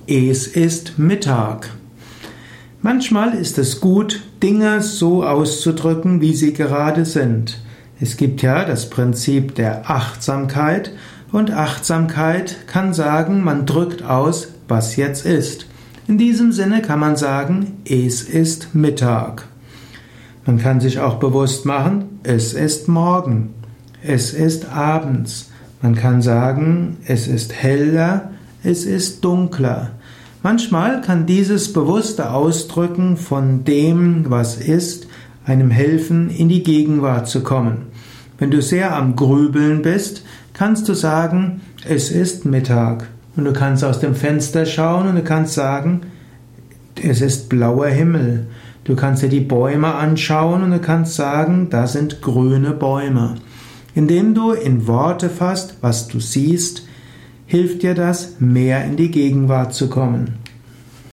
Es ist Mittag. Manchmal ist es gut, Dinge so auszudrücken, wie sie gerade sind. Es gibt ja das Prinzip der Achtsamkeit und Achtsamkeit kann sagen, man drückt aus, was jetzt ist. In diesem Sinne kann man sagen, es ist Mittag. Man kann sich auch bewusst machen, es ist morgen, es ist abends. Man kann sagen, es ist heller, es ist dunkler. Manchmal kann dieses bewusste Ausdrücken von dem, was ist, einem helfen, in die Gegenwart zu kommen. Wenn du sehr am Grübeln bist, kannst du sagen, es ist Mittag. Und du kannst aus dem Fenster schauen und du kannst sagen, es ist blauer Himmel. Du kannst dir die Bäume anschauen und du kannst sagen, da sind grüne Bäume. Indem du in Worte fasst, was du siehst, hilft dir das, mehr in die Gegenwart zu kommen.